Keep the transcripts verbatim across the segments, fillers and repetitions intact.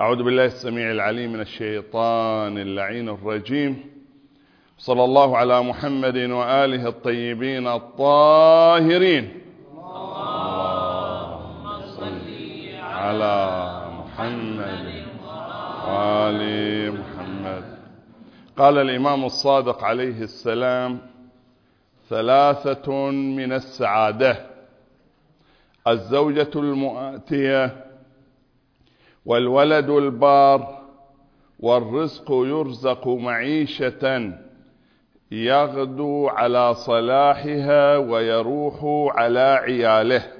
أعوذ بالله السميع العليم من الشيطان اللعين الرجيم. صلى الله على محمد وآله الطيبين الطاهرين. اللهم صل على محمد وآل محمد. قال الإمام الصادق عليه السلام: ثلاثة من السعادة: الزوجة المؤتية، والولد البار، والرزق يرزق معيشة يغدو على صلاحها ويروح على عياله.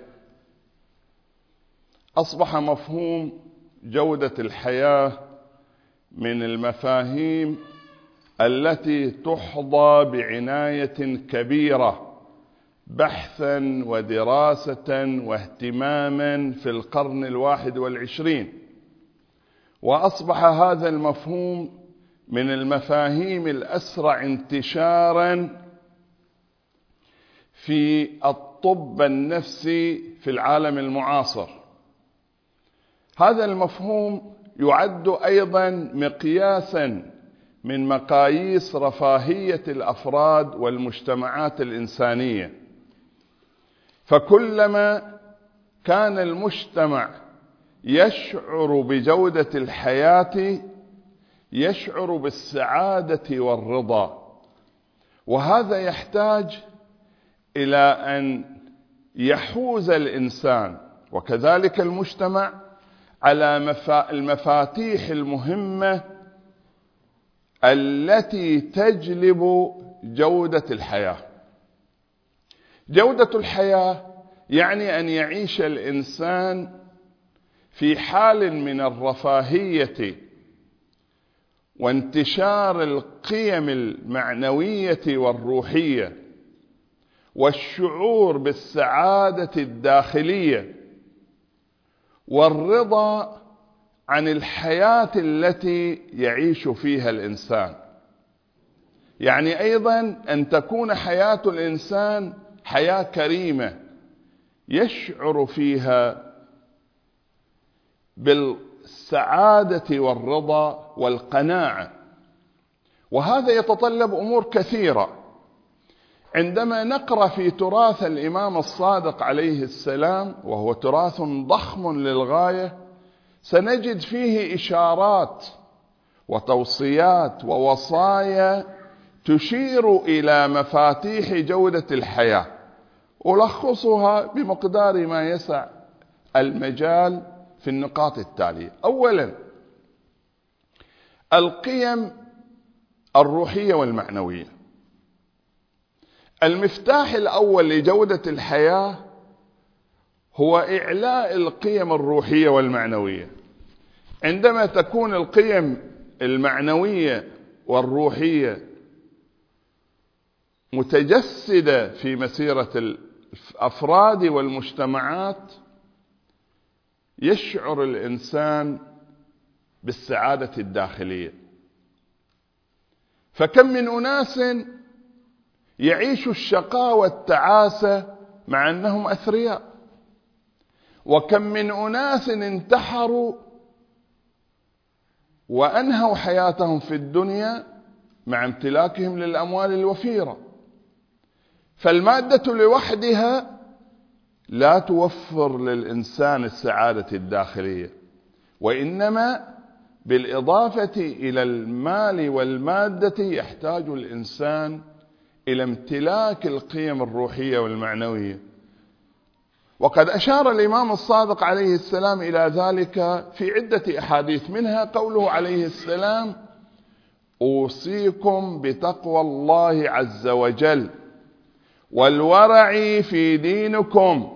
أصبح مفهوم جودة الحياة من المفاهيم التي تحظى بعناية كبيرة بحثا ودراسة واهتماما في القرن الواحد والعشرين، وأصبح هذا المفهوم من المفاهيم الأسرع انتشارا في الطب النفسي في العالم المعاصر. هذا المفهوم يعد أيضا مقياسا من مقاييس رفاهية الأفراد والمجتمعات الإنسانية، فكلما كان المجتمع يشعر بجودة الحياة يشعر بالسعادة والرضا، وهذا يحتاج إلى أن يحوز الإنسان وكذلك المجتمع على المفاتيح المهمة التي تجلب جودة الحياة. جودة الحياة يعني أن يعيش الإنسان في حال من الرفاهية وانتشار القيم المعنوية والروحية والشعور بالسعادة الداخلية والرضا عن الحياة التي يعيش فيها الإنسان. يعني أيضا أن تكون حياة الإنسان حياة كريمة يشعر فيها بالسعادة والرضا والقناعة، وهذا يتطلب أمور كثيرة. عندما نقرأ في تراث الإمام الصادق عليه السلام، وهو تراث ضخم للغاية، سنجد فيه إشارات وتوصيات ووصايا تشير إلى مفاتيح جودة الحياة، ألخصها بمقدار ما يسع المجال في النقاط التالية. أولا، القيم الروحية والمعنوية. المفتاح الأول لجودة الحياة هو إعلاء القيم الروحية والمعنوية. عندما تكون القيم المعنوية والروحية متجسدة في مسيرة الأفراد والمجتمعات يشعر الإنسان بالسعادة الداخلية. فكم من أناس يعيش الشقاء والتعاسة مع أنهم أثرياء، وكم من أناس انتحروا وأنهوا حياتهم في الدنيا مع امتلاكهم للأموال الوفيرة. فالمادة لوحدها لا توفر للإنسان السعادة الداخلية، وإنما بالإضافة إلى المال والمادة يحتاج الإنسان إلى امتلاك القيم الروحية والمعنوية. وقد أشار الإمام الصادق عليه السلام إلى ذلك في عدة أحاديث، منها قوله عليه السلام: أوصيكم بتقوى الله عز وجل والورع في دينكم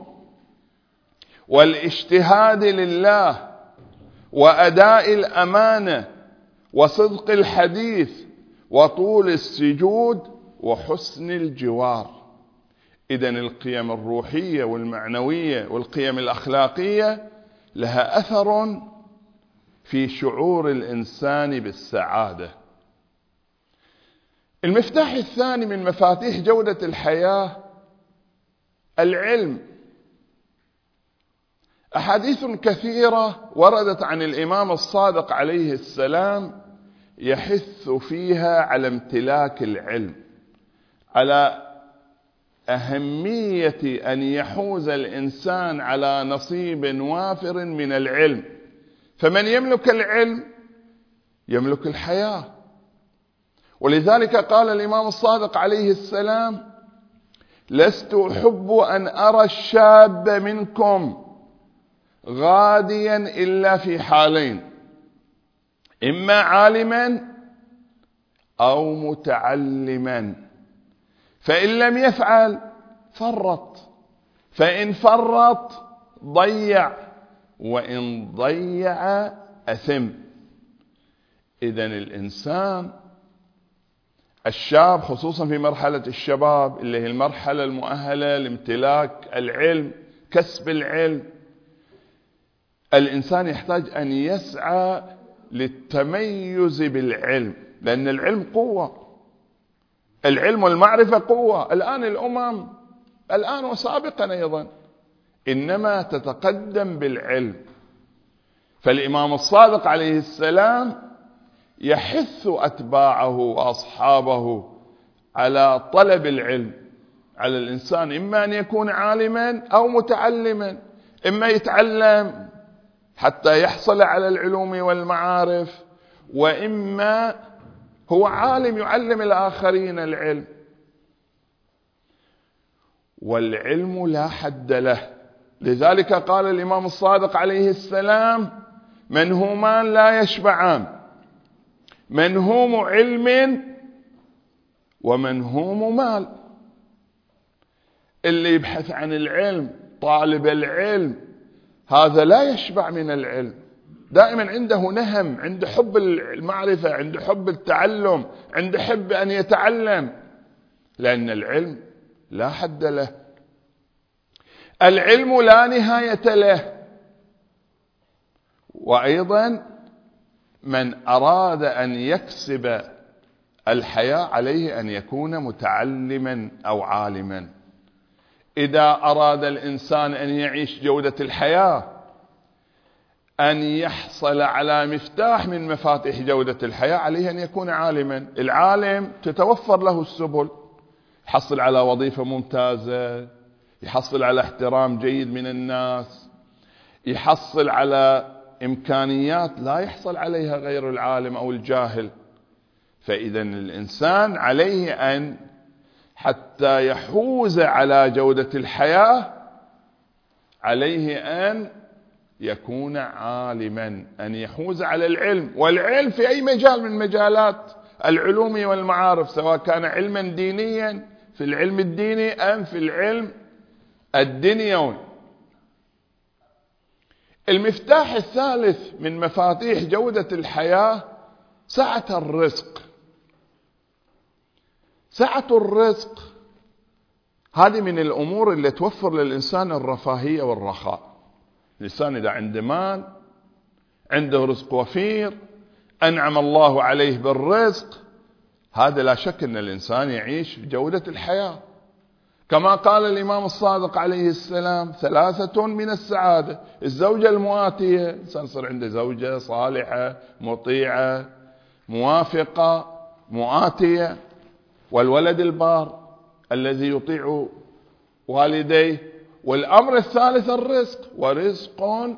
والاجتهاد لله وأداء الأمانة وصدق الحديث وطول السجود وحسن الجوار. إذن القيم الروحية والمعنوية والقيم الأخلاقية لها أثر في شعور الإنسان بالسعادة. المفتاح الثاني من مفاتيح جودة الحياة العلم. أحاديث كثيرة وردت عن الإمام الصادق عليه السلام يحث فيها على امتلاك العلم، على أهمية أن يحوز الإنسان على نصيب وافر من العلم، فمن يملك العلم يملك الحياة. ولذلك قال الإمام الصادق عليه السلام: لست أحب أن أرى الشاب منكم غاديا إلا في حالين: إما عالما أو متعلما، فإن لم يفعل فرط، فإن فرط ضيع، وإن ضيع أثم. إذن الإنسان الشاب خصوصا في مرحلة الشباب اللي هي المرحلة المؤهلة لامتلاك العلم، كسب العلم، الإنسان يحتاج أن يسعى للتميز بالعلم، لأن العلم قوة، العلم والمعرفة قوة. الآن الأمم الآن وسابقا أيضا إنما تتقدم بالعلم. فالإمام الصادق عليه السلام يحث أتباعه وأصحابه على طلب العلم، على الإنسان إما أن يكون عالما أو متعلما، إما يتعلم حتى يحصل على العلوم والمعارف، وإما هو عالم يعلم الآخرين العلم. والعلم لا حد له، لذلك قال الإمام الصادق عليه السلام: منهومان لا يشبعان، منهوم علم ومنهوم مال. اللي يبحث عن العلم، طالب العلم، هذا لا يشبع من العلم، دائما عنده نهم، عنده حب المعرفة، عنده حب التعلم، عنده حب أن يتعلم، لأن العلم لا حد له، العلم لا نهاية له. وأيضا من أراد أن يكسب الحياة عليه أن يكون متعلما أو عالما. إذا أراد الإنسان أن يعيش جودة الحياة، أن يحصل على مفتاح من مفاتيح جودة الحياة، عليه أن يكون عالما. العالم تتوفر له السبل، يحصل على وظيفة ممتازة، يحصل على احترام جيد من الناس، يحصل على إمكانيات لا يحصل عليها غير العالم أو الجاهل. فإذا الإنسان عليه أن حتى يحوز على جودة الحياة عليه أن يكون عالما، أن يحوز على العلم، والعلم في أي مجال من مجالات العلوم والمعارف، سواء كان علما دينيا في العلم الديني أم في العلم الدنيوي. المفتاح الثالث من مفاتيح جودة الحياة سعة الرزق. سعة الرزق هذه من الأمور اللي توفر للإنسان الرفاهية والرخاء. الإنسان إذا عنده مال، عنده رزق وفير، أنعم الله عليه بالرزق، هذا لا شك أن الإنسان يعيش بجودة الحياة. كما قال الإمام الصادق عليه السلام: ثلاثة من السعادة: الزوجة المواتية، الإنسان يصير عنده زوجة صالحة مطيعة موافقة مؤاتية، والولد البار الذي يطيع والديه. والأمر الثالث الرزق، ورزق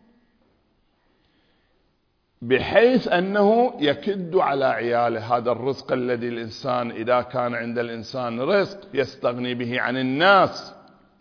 بحيث أنه يكد على عياله. هذا الرزق الذي الإنسان إذا كان عند الإنسان رزق يستغني به عن الناس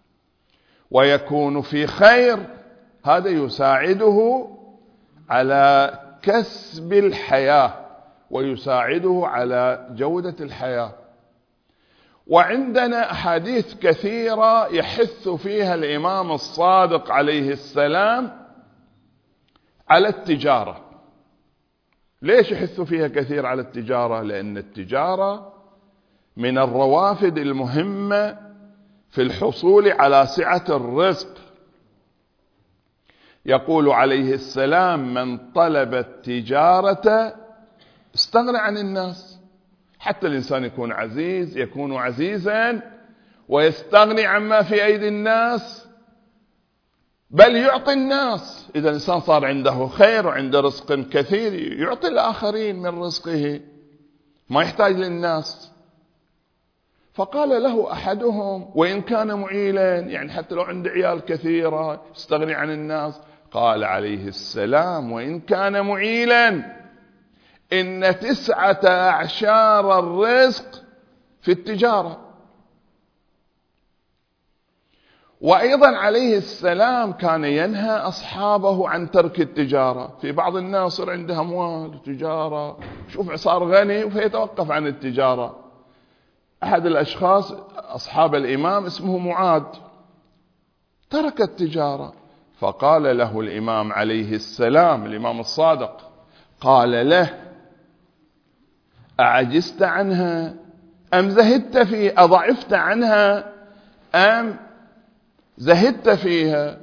ويكون في خير، هذا يساعده على كسب الحياة ويساعده على جودة الحياة. وعندنا أحاديث كثيرة يحث فيها الإمام الصادق عليه السلام على التجارة. ليش يحث فيها كثير على التجارة؟ لأن التجارة من الروافد المهمة في الحصول على سعة الرزق. يقول عليه السلام: من طلب التجارة استغنى عن الناس. حتى الإنسان يكون عزيز، يكون عزيزا ويستغني عما في أيدي الناس، بل يعطي الناس. إذا الإنسان صار عنده خير وعنده رزق كثير يعطي الآخرين من رزقه، ما يحتاج للناس. فقال له أحدهم: وإن كان معيلا، يعني حتى لو عنده عيال كثيرة يستغني عن الناس. قال عليه السلام: وإن كان معيلا إن تسعة أعشار الرزق في التجارة. وأيضا عليه السلام كان ينهى أصحابه عن ترك التجارة. في بعض الناس صار عندها أموال وتجارة، شوف صار غني فيتوقف عن التجارة. أحد الأشخاص أصحاب الإمام اسمه معاذ ترك التجارة، فقال له الإمام عليه السلام، الإمام الصادق، قال له: أعجزت عنها أم زهدت فيها؟ أضعفت عنها أم زهدت فيها؟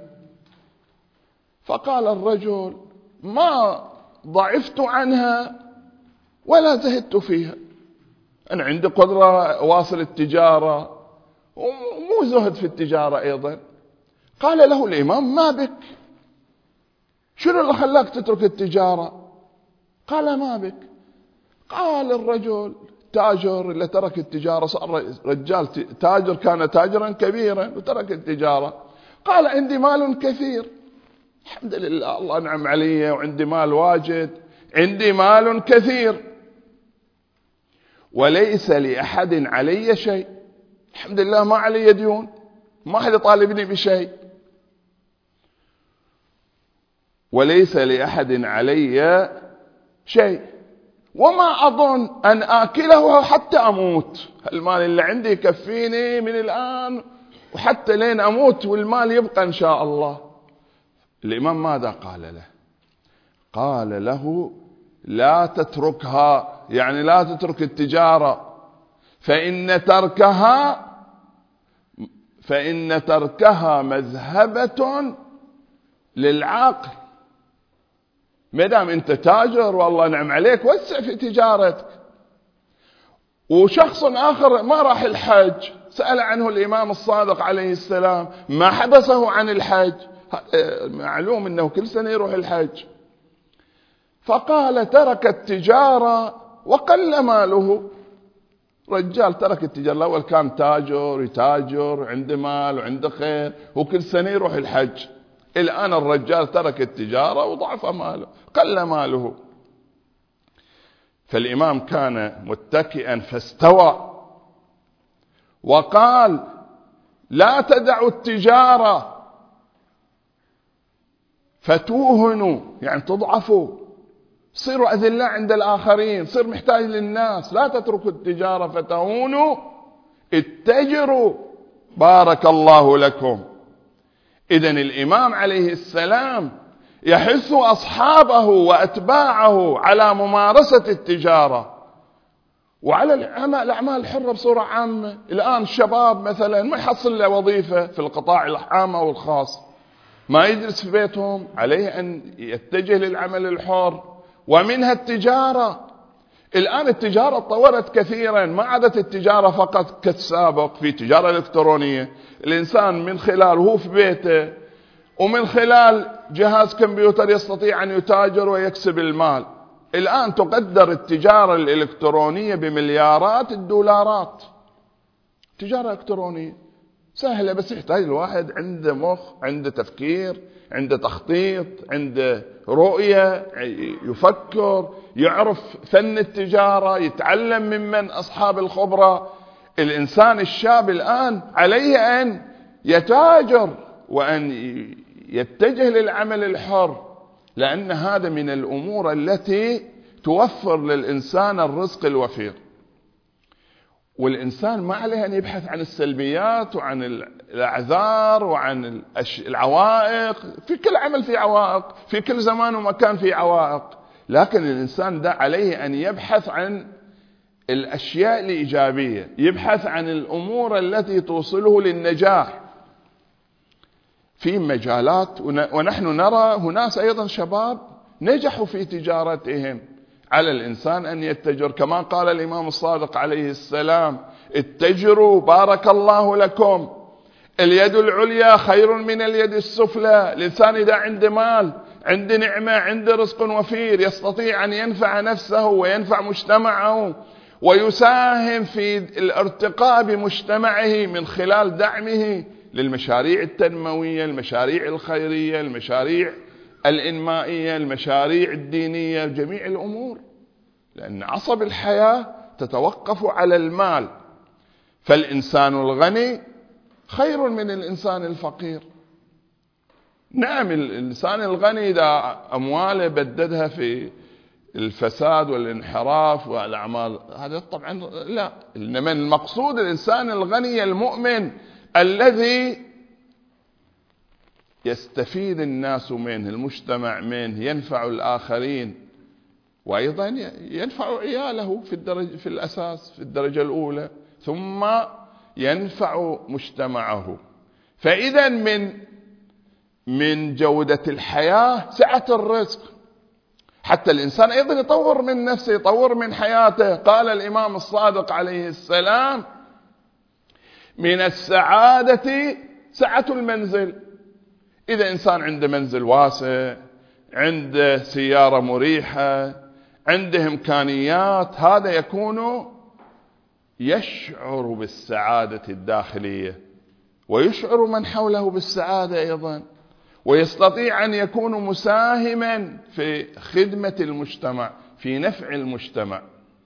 فقال الرجل: ما ضعفت عنها ولا زهدت فيها، أنا عندي قدرة واصل التجارة ومو زهد في التجارة أيضا. قال له الإمام: ما بك؟ شنو اللي خلاك تترك التجارة؟ قال: ما بك؟ قال الرجل: تاجر اللي ترك التجارة صار رجال تاجر، كان تاجرا كبيرا وترك التجارة. قال: عندي مال كثير، الحمد لله، الله نعم علي وعندي مال واجد، عندي مال كثير وليس لأحد علي شيء، الحمد لله ما علي ديون، ما أحد طالبني بشيء، وليس لأحد علي شيء، وما أظن أن آكله حتى أموت، المال اللي عندي يكفيني من الآن وحتى لين أموت والمال يبقى إن شاء الله. الإمام ماذا قال له؟ قال له: لا تتركها، يعني لا تترك التجارة، فإن تركها فإن تركها مذهبة للعقل. مدام أنت تاجر والله نعم عليك وسع في تجارتك. وشخص آخر ما راح الحج، سأل عنه الإمام الصادق عليه السلام، ما حبسه عن الحج، معلوم أنه كل سنة يروح الحج، فقال: ترك التجارة وقل ماله. رجال ترك التجارة، الأول كان تاجر يتاجر عنده مال وعنده خير وكل سنة يروح الحج، الآن الرجال ترك التجارة وضعف ماله، قل ماله. فالإمام كان متكئا فاستوى وقال: لا تدعوا التجارة فتوهنوا، يعني تضعفوا، صيروا أذلاء عند الآخرين، صير محتاج للناس. لا تتركوا التجارة فتهونوا، اتجروا بارك الله لكم. إذن الإمام عليه السلام يحث أصحابه وأتباعه على ممارسة التجارة وعلى الأعمال الحرة بصورة عامة. الآن الشباب مثلا ما يحصل له وظيفة في القطاع العام أو الخاص، ما يجلس في بيتهم، عليه أن يتجه للعمل الحر ومنها التجارة. الآن التجارة تطورت كثيرا، ما عادت التجارة فقط كالسابق، في تجارة إلكترونية، الإنسان من خلال هو في بيته ومن خلال جهاز كمبيوتر يستطيع أن يتاجر ويكسب المال. الآن تقدر التجارة الإلكترونية بمليارات الدولارات، تجارة إلكترونية سهلة، بس يحتاج الواحد عنده مخ، عنده تفكير، عنده تخطيط، عنده رؤية، يفكر، يعرف فن التجارة، يتعلم ممن أصحاب الخبرة. الإنسان الشاب الآن عليه أن يتاجر وأن يتجه للعمل الحر، لأن هذا من الأمور التي توفر للإنسان الرزق الوفير. والإنسان ما عليه أن يبحث عن السلبيات وعن الأعذار وعن العوائق، في كل عمل في عوائق، في كل زمان ومكان في عوائق، لكن الإنسان ده عليه أن يبحث عن الأشياء الإيجابية، يبحث عن الأمور التي توصله للنجاح في مجالات. ونحن نرى هناك أيضا شباب نجحوا في تجارتهم. على الإنسان أن يتجر كما قال الإمام الصادق عليه السلام: اتجروا بارك الله لكم. اليد العليا خير من اليد السفلى. الإنسان إذا عنده مال، عنده نعمة، عنده رزق وفير، يستطيع أن ينفع نفسه وينفع مجتمعه ويساهم في الارتقاء بمجتمعه من خلال دعمه للمشاريع التنموية، المشاريع الخيرية، المشاريع الإنمائية، المشاريع الدينية، جميع الأمور، لأن عصب الحياة تتوقف على المال. فالإنسان الغني خير من الإنسان الفقير. نعم، الإنسان الغني إذا أمواله بددها في الفساد والانحراف والأعمال هذا طبعا لا، إنما المقصود الإنسان الغني المؤمن الذي يستفيد الناس منه، المجتمع منه، ينفع الآخرين، وأيضا ينفع عياله في الدرجة في الأساس في الدرجة الأولى، ثم ينفع مجتمعه. فإذا من من جودة الحياة سعة الرزق، حتى الإنسان أيضا يطور من نفسه، يطور من حياته. قال الإمام الصادق عليه السلام: من السعادة سعة المنزل. إذا إنسان عنده منزل واسع، عنده سيارة مريحة، عنده إمكانيات، هذا يكون يشعر بالسعادة الداخلية، ويشعر من حوله بالسعادة أيضا، ويستطيع أن يكون مساهما في خدمة المجتمع، في نفع المجتمع.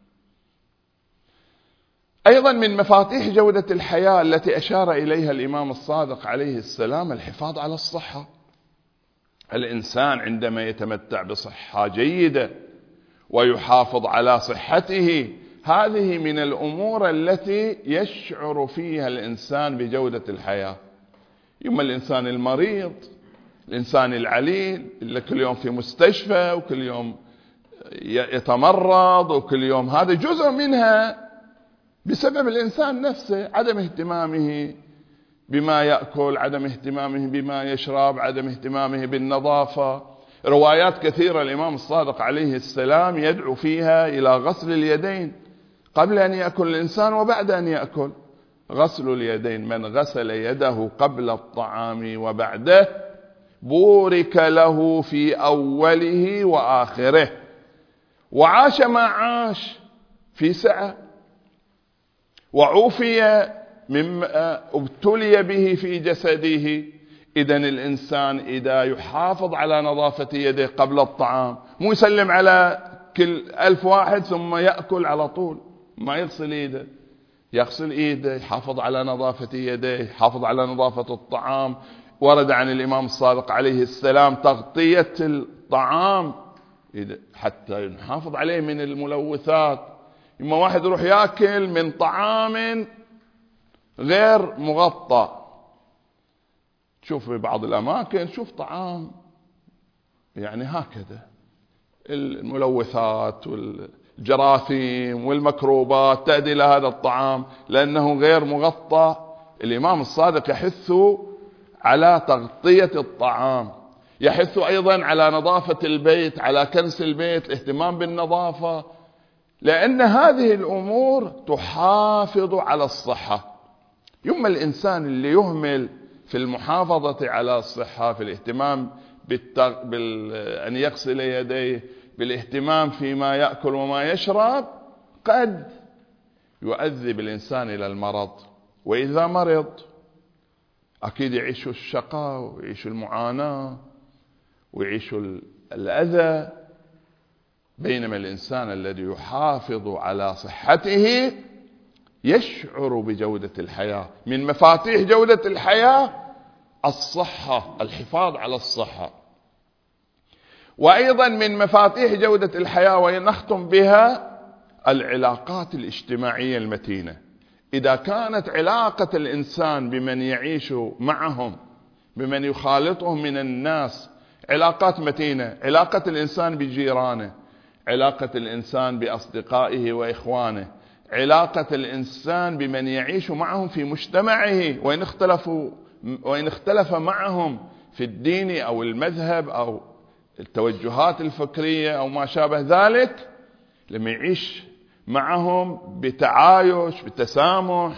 أيضا من مفاتيح جودة الحياة التي أشار إليها الإمام الصادق عليه السلام الحفاظ على الصحة. الإنسان عندما يتمتع بصحة جيدة ويحافظ على صحته، هذه من الأمور التي يشعر فيها الإنسان بجودة الحياة. يوم الإنسان المريض، الإنسان العليل اللي كل يوم في مستشفى وكل يوم يتمرض وكل يوم، هذا جزء منها بسبب الإنسان نفسه، عدم اهتمامه بما يأكل، عدم اهتمامه بما يشرب، عدم اهتمامه بالنظافة. روايات كثيرة الإمام الصادق عليه السلام يدعو فيها إلى غسل اليدين قبل أن يأكل الإنسان وبعد أن يأكل. غسل اليدين، من غسل يده قبل الطعام وبعده بورك له في أوله وآخره، وعاش ما عاش في سعة، وعوفي مما ابتلي به في جسده. إذن الإنسان إذا يحافظ على نظافة يده قبل الطعام، مو يسلم على كل ألف واحد ثم يأكل على طول، ما يغسل إيده، يغسل إيده، يحافظ على نظافة يديه، يحافظ على نظافة الطعام. ورد عن الإمام الصادق عليه السلام تغطية الطعام حتى نحافظ عليه من الملوثات. إما واحد يروح يأكل من طعام غير مغطى، تشوف في بعض الأماكن شوف طعام يعني هكذا، الملوثات والجراثيم والميكروبات تأتي إلى هذا الطعام لأنه غير مغطى. الإمام الصادق يحث على تغطية الطعام، يحث أيضا على نظافة البيت، على كنس البيت، الاهتمام بالنظافة، لأن هذه الأمور تحافظ على الصحة. يوم الإنسان اللي يهمل في المحافظة على الصحة، في الاهتمام بالتغ... بال... أن يغسل يديه، بالاهتمام فيما يأكل وما يشرب، قد يؤذي الإنسان إلى المرض. وإذا مرض أكيد يعيش الشقاء ويعيش المعاناة ويعيش الأذى. بينما الإنسان الذي يحافظ على صحته يشعر بجودة الحياة. من مفاتيح جودة الحياة الصحة، الحفاظ على الصحة. وأيضا من مفاتيح جودة الحياة ونختم بها العلاقات الاجتماعية المتينة. إذا كانت علاقة الإنسان بمن يعيش معهم، بمن يخالطهم من الناس، علاقات متينة، علاقة الإنسان بجيرانه، علاقة الإنسان بأصدقائه وإخوانه، علاقة الإنسان بمن يعيش معهم في مجتمعه، وإن اختلفوا وإن اختلف معهم في الدين أو المذهب أو التوجهات الفكرية أو ما شابه ذلك، لما يعيش معهم بتعايش بتسامح،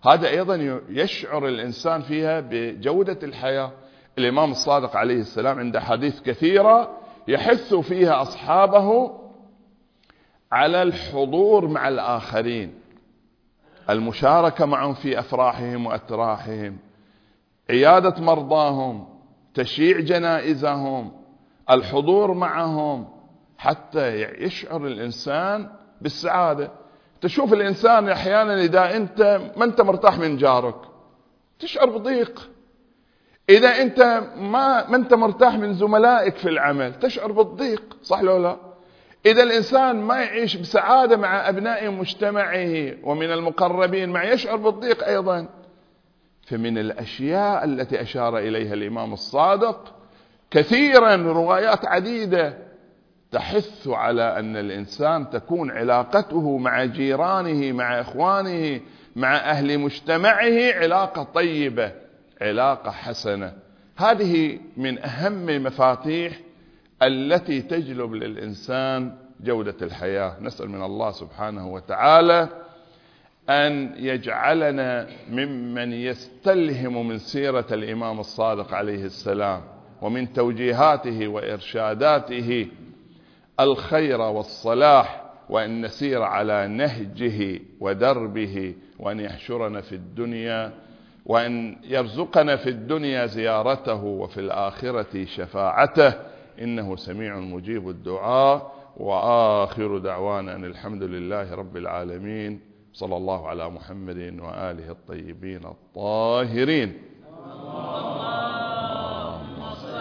هذا أيضا يشعر الإنسان فيها بجودة الحياة. الإمام الصادق عليه السلام عنده حديث كثيرة يحث فيها أصحابه على الحضور مع الآخرين، المشاركة معهم في أفراحهم وأتراحهم، عيادة مرضاهم، تشييع جنائزهم، الحضور معهم، حتى يشعر الإنسان بالسعادة. تشوف الإنسان أحيانا إذا أنت ما أنت مرتاح من جارك تشعر بضيق، إذا أنت ما, ما أنت مرتاح من زملائك في العمل تشعر بالضيق، صح لو لا؟ إذا الإنسان ما يعيش بسعادة مع أبناء مجتمعه ومن المقربين ما يشعر بالضيق أيضا. فمن الأشياء التي أشار إليها الإمام الصادق كثيرا روايات عديدة تحث على أن الإنسان تكون علاقته مع جيرانه، مع إخوانه، مع أهل مجتمعه علاقة طيبة، علاقة حسنة. هذه من أهم مفاتيح التي تجلب للإنسان جودة الحياة. نسأل من الله سبحانه وتعالى أن يجعلنا ممن يستلهم من سيرة الإمام الصادق عليه السلام ومن توجيهاته وإرشاداته الخير والصلاح، وأن نسير على نهجه ودربه، وأن يحشرنا في الدنيا، وأن يرزقنا في الدنيا زيارته وفي الآخرة شفاعته، إنه سميع مجيب الدعاء. وآخر دعوانا أن الحمد لله رب العالمين، صلى الله على محمد وآله الطيبين الطاهرين.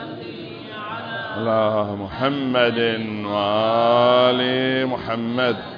على محمد وآل محمد.